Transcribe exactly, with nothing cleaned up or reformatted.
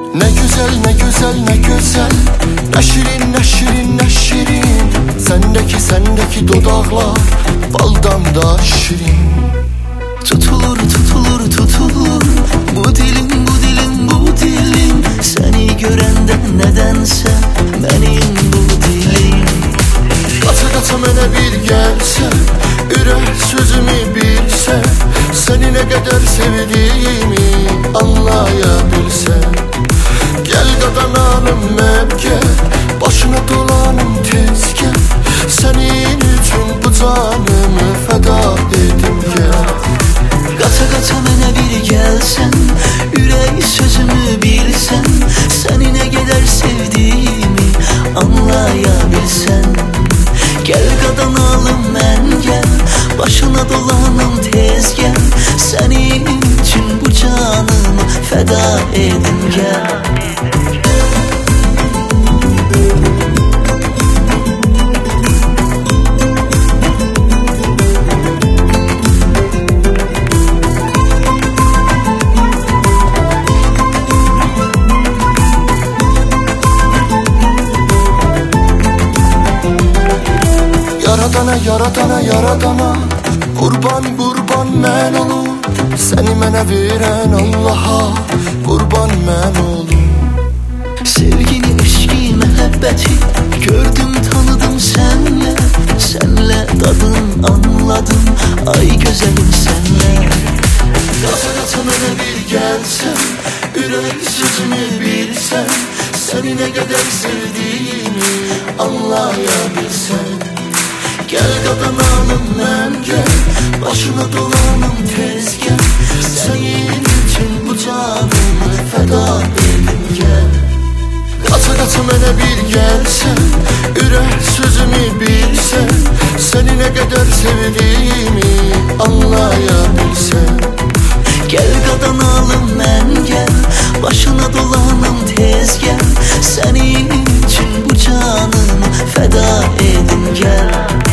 Ne güzel ne güzel ne güzel, ne şirin ne şirin ne şirin. Sendeki sendeki dudaklar baldan da şirin. Tutulur tutulur tutulur bu dilim bu dilim bu dilim. Seni görende nedense benim bu dilim. Qata qata mənə bir gəlsə, ürək sözümü bilsə, səni nə qədər sevdiyimi anlaya bilsən. Gəl qadanalım məbgə, başına dolanım tez gəl. Sənin üçün bu canımı fəda edim gəl. Qata qata mənə bir gəlsən, ürək sözümü bilsən, səni nə qədər sevdiyimi anlaya bilsən. Gel qadanalım mən gəl, başına dolanım tez gəl. Sənin üçün bu canımı fəda edim gəl. Yaradana, yaradana, yaradana, qurban, qurban mən olum. Səni mənə verən Allaha qurban mən olum. Sevgini, eşki, məhəbbəti gördüm, tanıdım sənlə. Sənlə dadım, anladım, ay gözəlim sənlə. Qata qata mənə bir gəlsən, ürək sözümü bilsən, səni nə qədər sevdiyimi anlaya bilsən. Gel qadanalım mən gəl, başına dolanım tez gəl. Sənin üçün bu canımı fəda edim gəl. Qata qata mənə bir gəlsən, ürək sözümü bilsən, səni nə qədər sevdiyimi anlaya bilsən. Gel qadanalım mən gəl, başına dolanım tez gəl. Sənin üçün bu canımı fəda edim gəl.